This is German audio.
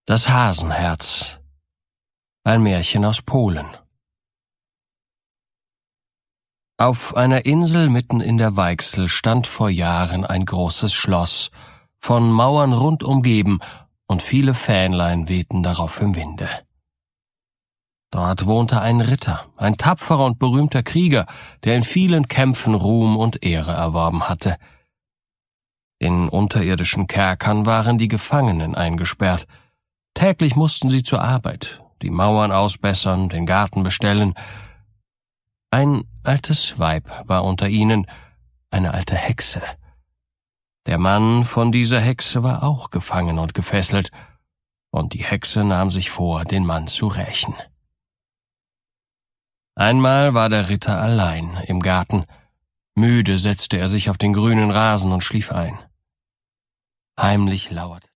Das Hasenherz. Ein Märchen aus Polen. Auf einer Insel mitten in der Weichsel stand vor Jahren ein großes Schloss, von Mauern rund umgeben, und viele Fähnlein wehten darauf im Winde. Dort wohnte ein Ritter, ein tapferer und berühmter Krieger, der in vielen Kämpfen Ruhm und Ehre erworben hatte. In unterirdischen Kerkern waren die Gefangenen eingesperrt. Täglich mussten sie zur Arbeit, die Mauern ausbessern, den Garten bestellen. Ein altes Weib war unter ihnen, eine alte Hexe. Der Mann von dieser Hexe war auch gefangen und gefesselt, und die Hexe nahm sich vor, den Mann zu rächen. Einmal war der Ritter allein im Garten. Müde setzte er sich auf den grünen Rasen und schlief ein. Heimlich lauerte